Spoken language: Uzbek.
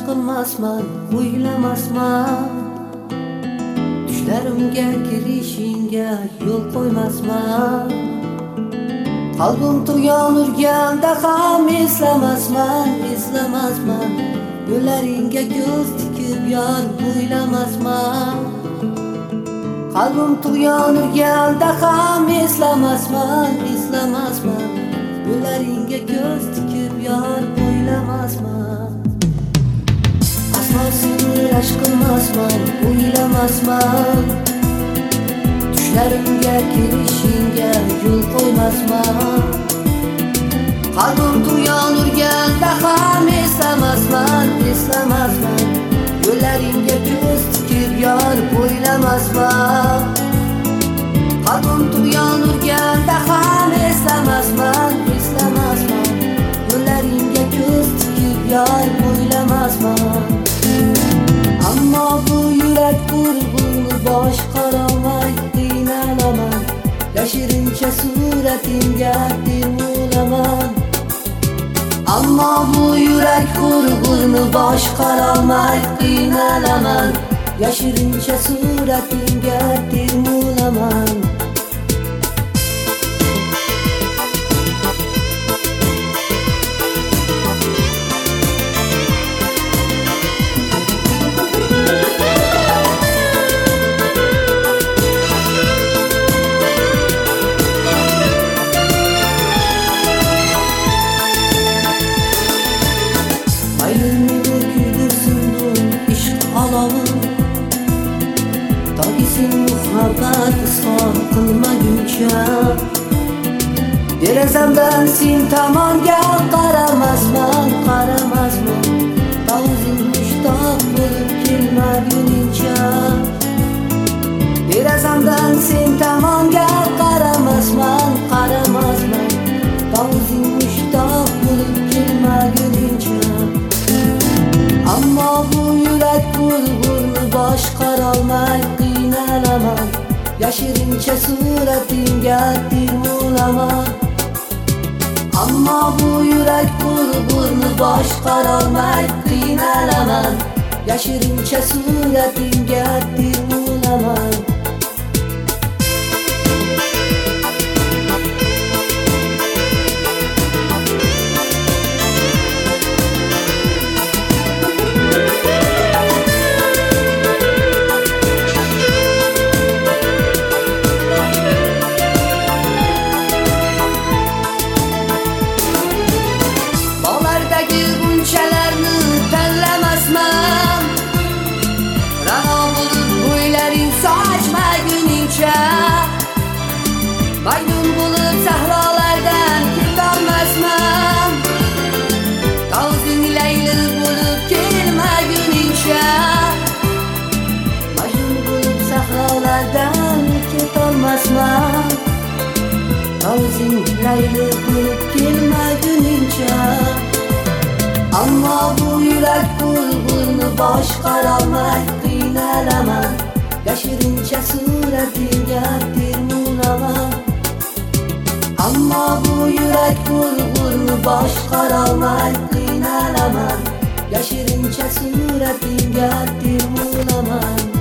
qilmasman, o'ylamasman. Tushlarimga kirishingga yo'l qo'ymasman. Qalbim tug'yon urganda ham eslamasman. Yo'llaringga ko'z tikib yor o'ylamasman. Qalbim tug'yon urganda ham eslamasman. Yo'llaringga ko'z tikib yor o'ylamasman. Asosini aşk qilmasman, o'ylamasman. Tushlarimga kirishingga yo'l qo'ymasman. Qalbim tug'yon urganda ham eslamasman. Yo'llaringga ko'z tikib yor o'ylamasman. Qalbim tug'yon urganda ham eslamasman. Yo'llaringga ko'z tikib yor o'ylamasman. Ammo bu yurak qurg'uni boshqarolmay qiynalaman. Yashirincha suratingga termulaman. Ammo bu yurak qurg'uni boshqarolmay qiynalaman. Yashirincha suratingga termulaman. To'g'ri muhabbat izhor qilmaguncha derazamdan sen tomonga qaramasman. O'zing mushtoq bo'lib kelmaguncha derazamdan sen tomonga qaramasman. O'zing mushtoq bo'lib kelmaguncha. Ammo bu yurak qurg'uni boshqarolmay qiynalaman. Yashirincha suratingga termulaman. Ammo bu yurak qurg'uni boshqarolmay qiynalaman. Yashirincha suratingga termulaman. Maydun bo'lib sahrolardan ketolmasman. O'zing layli bo'lib kelmaguningcha. Maydun bo'lib sahrolardan ketolmasman. O'zing layli bo'lib kelmaguningcha. Ammo bu yurak qurg'uni boshqarolmay qiynalaman. Yashirincha suratingga termulaman. Ammo bu yurak qurg'uni boshqarolmay qiynalaman. Yashirincha suratingga termulaman.